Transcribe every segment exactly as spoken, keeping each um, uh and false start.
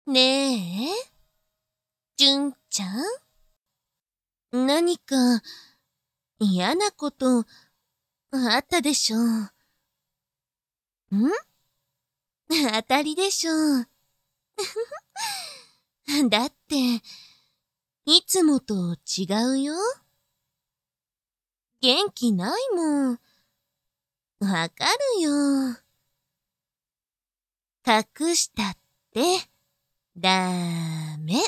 ねえ、純ちゃん、何か嫌なことあったでしょう。ん当たりでしょう。だって、いつもと違うよ。元気ないもん。わかるよ。隠したってダメ。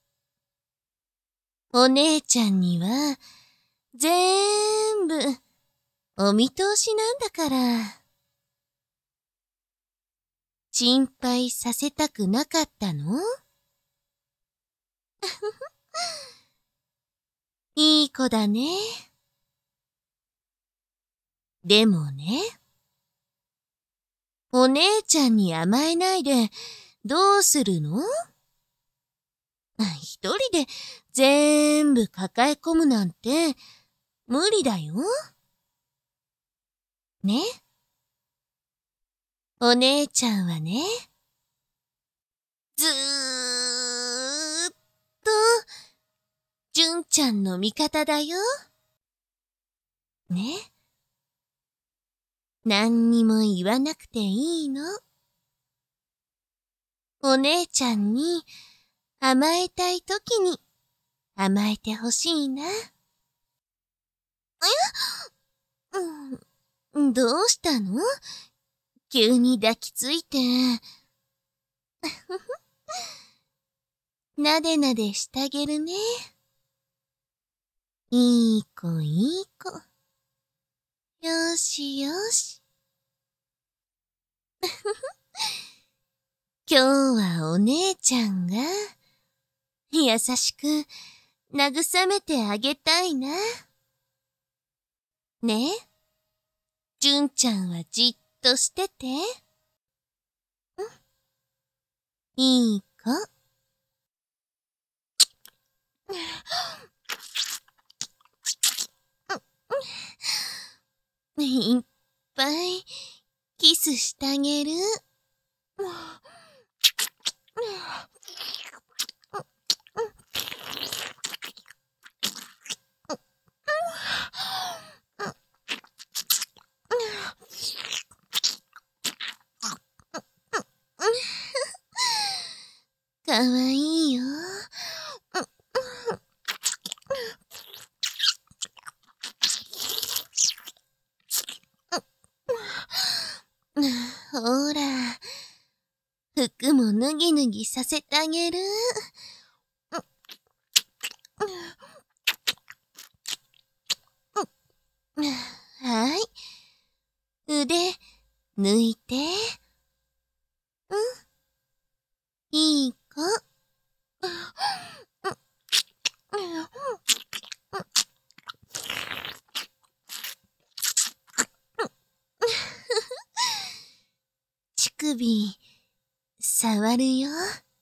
お姉ちゃんには全部お見通しなんだから。心配させたくなかったの？いい子だね。でもね、お姉ちゃんに甘えないでどうするの？一人で全部抱え込むなんて無理だよ。ね？お姉ちゃんはね、ずーっと純ちゃんの味方だよ。ね？何にも言わなくていいの。お姉ちゃんに甘えたいときに甘えてほしいな。え？うん、どうしたの？急に抱きついて。なでなでしてあげるね。いい子いい子。よしよし。今日はお姉ちゃんが優しく慰めてあげたいな。ねえ、純ちゃんはじっとしてて。いい子。いっぱいキスしてあげる。かわいいよ。ほら、服も脱ぎ脱ぎさせてあげる。はい。腕、抜いて。うん。いい子。乳首、触るよ。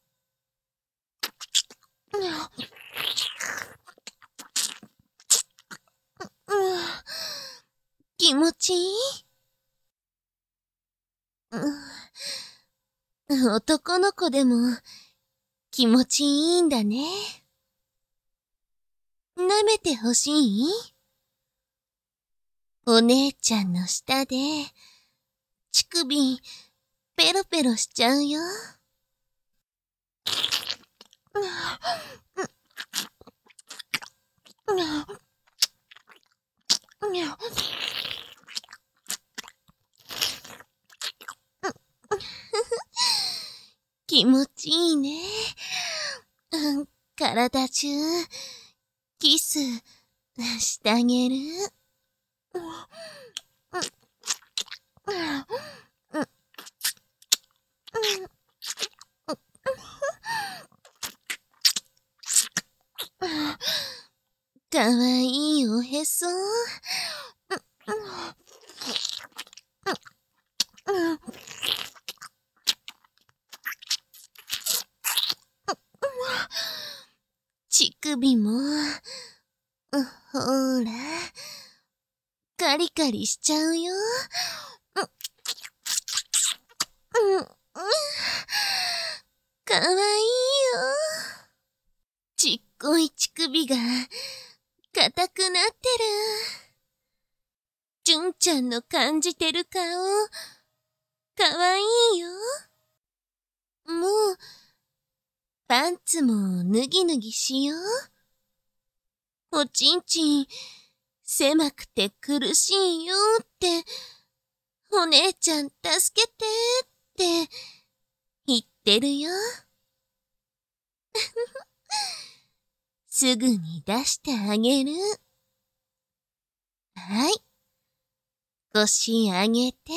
気持ちいい？男の子でも気持ちいいんだね。舐めてほしい？お姉ちゃんの下で乳首ペロペロしちゃうよ。気持ちいいね。体中キスしてあげる。かわいいおへそ。乳首も、ほら、カリカリしちゃうよ。かかわいいよ。ちっこい乳首が硬くなってる。純ちゃんの感じてる顔、かわいいよ。もう、パンツも脱ぎ脱ぎしよう。おちんちん、狭くて苦しいよって、お姉ちゃん助けてって言ってるよ。すぐに出してあげる。はい。腰上げて。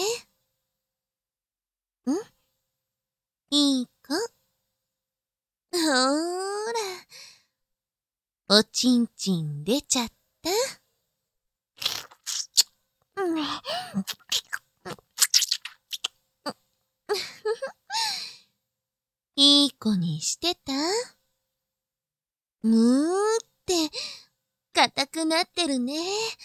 ん？いい子。ほーら。おちんちん出ちゃった。いい子にしてた？むーって、硬くなってるね。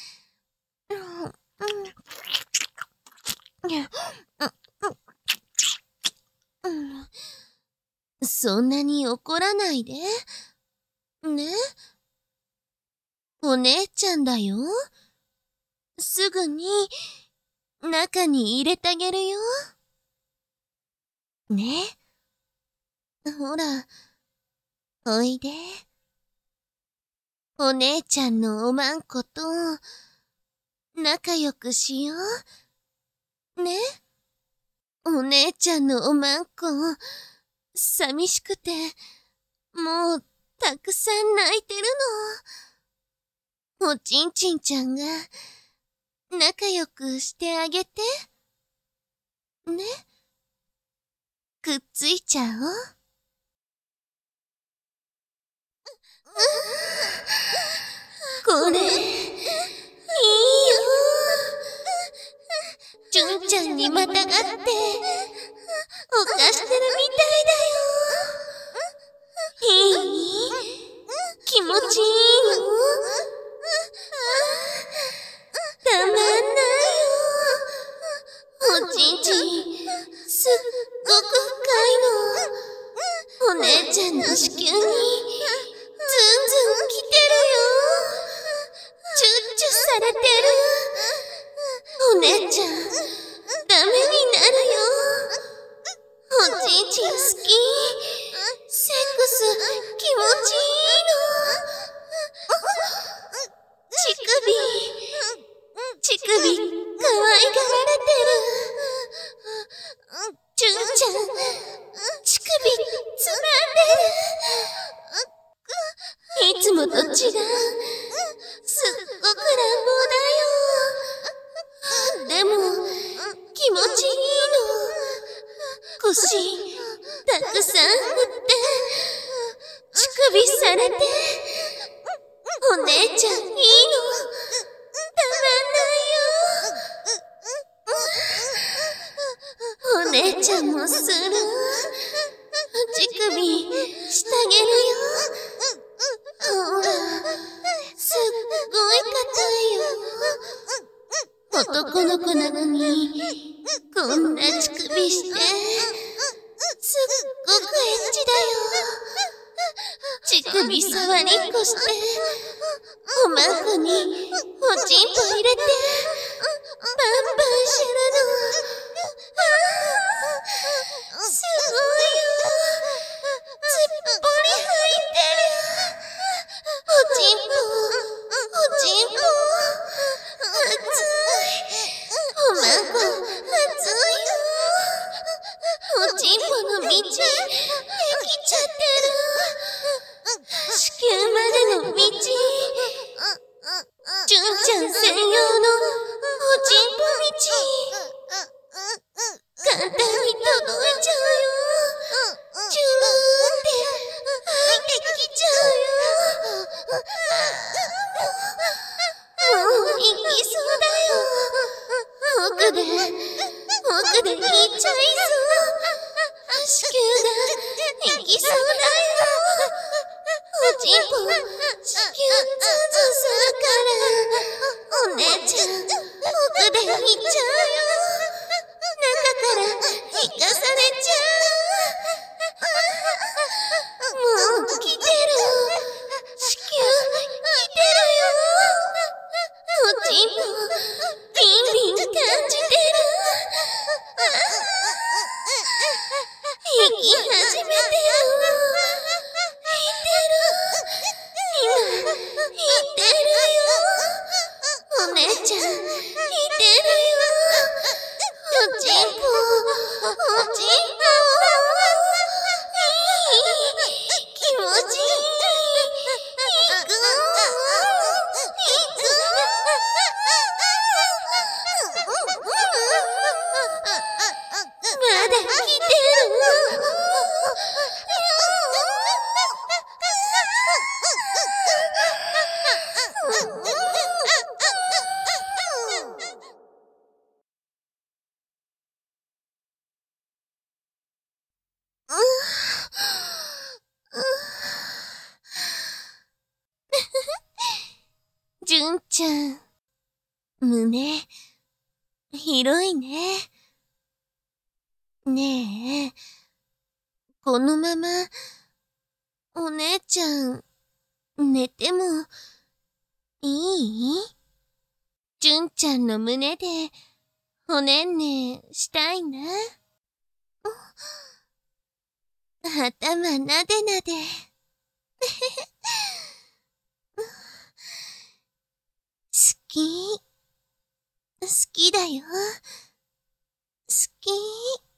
そんなに怒らないで。ね？お姉ちゃんだよ。すぐに、中に入れてあげるよ。ね？ほら、おいで。お姉ちゃんのおまんこと、仲良くしよう。ね？お姉ちゃんのおまんこ、寂しくて、もう、たくさん泣いてるの。おちんちんちゃんが、仲良くしてあげて。ね？くっついちゃおう。これ、いいよ。純ちゃんにまたがって、犯してるみたいだよ。いい？気持ちいいの？たまんないよ。おちんちん、すっごく深いの。お姉ちゃんの子宮に、ずんずん来てるよ。チュッチュされてる。お姉ちゃん、ダメになるよ。おちんちん好き。セックス気持ちいいの。乳首、乳首、可愛がられてる。純ちゃん、乳首、つまんでる。いつもと違う。すっごく乱暴だよ。でも、気持ちいいの。腰、たくさん振って、乳首されて、お姉ちゃんいいの。たまんないよ。お姉ちゃんもする。乳首、してあげるよ。ほら、すっごい硬いよ。男の子なのに、こんな乳首して、すっごくエッチだよ。乳首触りっこして、おまんこにおちんぽ入れて、バンバンするの。すごいよ。すっぽり入ってる。おちんぽ、おちんぽ、熱い。おまんこ、熱いよ。おちんぽの道、できちゃってる。子宮までの道、純ちゃん専用のおちんぽ道、簡単に届いちゃうよ。チューって入ってきちゃうよ。もう行きそうだよ。奥で、奥で行っちゃいそう。子宮が行きそうだよ。おちんぽ、子宮ズンズンするから、お姉ちゃん、奥で行っちゃうよ。中から行かされちゃう。 き始めてる。いてる。今、いてるよ。お姉ちゃん、いてるよ。おちんぽ、おちんぽ。気持ちいい。行く。行く。まだ来てる。純ちゃん、胸、広いね。ねえ、このまま、お姉ちゃん、寝ても、いい？純ちゃんの胸で、おねんねしたいな。頭なでなで。好き。好きだよ。好き。